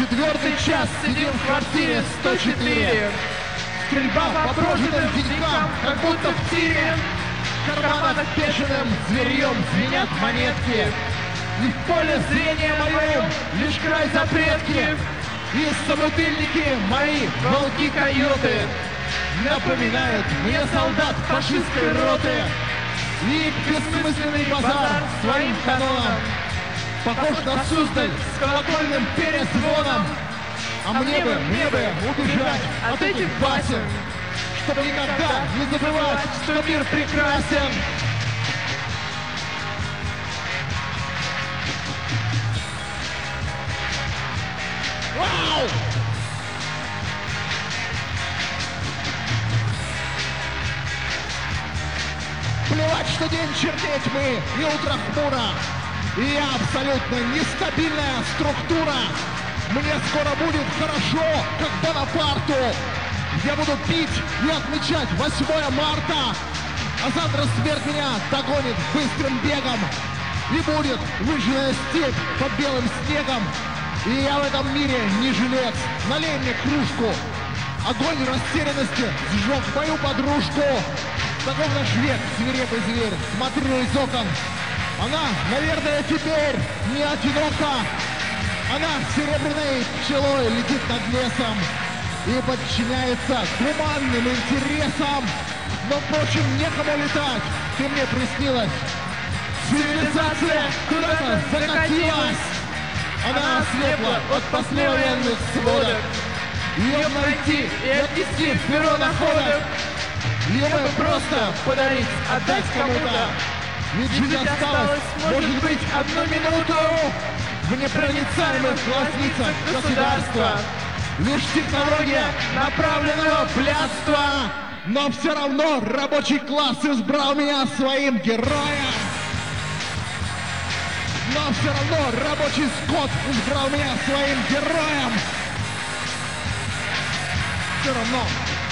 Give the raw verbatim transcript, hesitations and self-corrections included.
Четвертый час сидим в квартире сто четыре. Стрельба по прожитым деньгам, как будто в тире. В карманах бешеным зверьем звенят монетки. И в поле зрения моем лишь край запретки. И собутыльники мои, волки каюты, напоминают мне солдат фашистской роты. И бессмысленный базар своим каноном похож на Суздаль с колокольным перезвоном. А мне бы, мне бы убежать от этих басен, чтобы никогда не забывать, что мир прекрасен. Вау! Плевать, что день чернеть мы и утро хмуро. И я абсолютно нестабильная структура. Мне скоро будет хорошо, как Бонапарту. Я буду пить и отмечать восьмое марта. А завтра смерть меня догонит быстрым бегом. И будет выжженная степь под белым снегом. И я в этом мире не жилец. Налей мне кружку. Огонь растерянности сжег мою подружку. Таков наш век, свирепый зверь. Смотрю из окон. Она, наверное, теперь не одинока. Она серебряной пчелой летит над лесом и подчиняется туманным интересам. Но, впрочем, некому летать. Ты мне приснилась. Цивилизация куда-то закатилась. Она ослепла от послевоенных сводок. Ее найти и отнести в бюро находок. Ее бы просто подарить, отдать кому-то. Ведь жизнь осталась, может быть, одну минуту. В непроницаемых глазницах государства лишь технология направленного блядства. Но все равно рабочий класс избрал меня своим героем. Но все равно рабочий скот избрал меня своим героем. Все равно.